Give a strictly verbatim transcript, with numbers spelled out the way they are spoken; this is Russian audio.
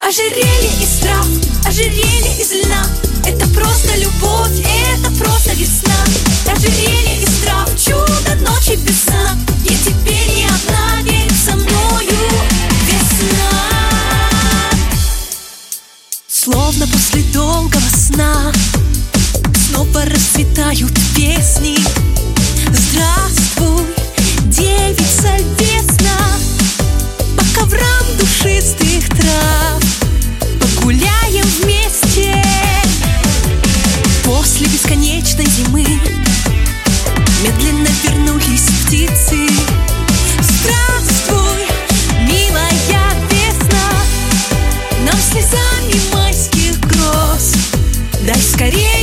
Ожерелье из трав, ожерелье из льна. Это просто любовь, это просто весна. Ожерелье из трав, чудо ночи без сна. Я теперь не одна, ведь со мною весна. Словно после долгого сна снова расцветают песни. Здравствуй, девица весна. По коврам душистых трав погуляем вместе. После бесконечной зимы медленно вернулись птицы. Здравствуй, милая весна. Нам слезами майских гроз дай скорее